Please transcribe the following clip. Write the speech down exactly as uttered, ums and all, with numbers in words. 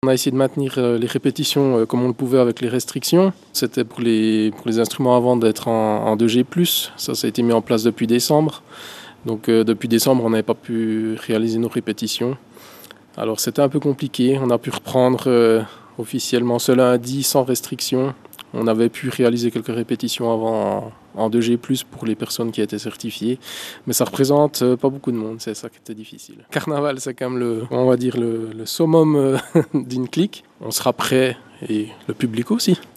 On a essayé de maintenir les répétitions comme on le pouvait avec les restrictions. C'était pour les, pour les instruments avant d'être en, en deux G plus. Ça, ça a été mis en place depuis décembre. Donc euh, depuis décembre, on n'avait pas pu réaliser nos répétitions. Alors c'était un peu compliqué. On a pu reprendre euh, officiellement ce lundi sans restriction. On avait pu réaliser quelques répétitions avant en, en deux G plus pour les personnes qui étaient certifiées. Mais ça représente euh, pas beaucoup de monde, c'est ça qui était difficile. Carnaval, c'est quand même le, on va dire le, le summum euh, d'une clique. On sera prêt et le public aussi.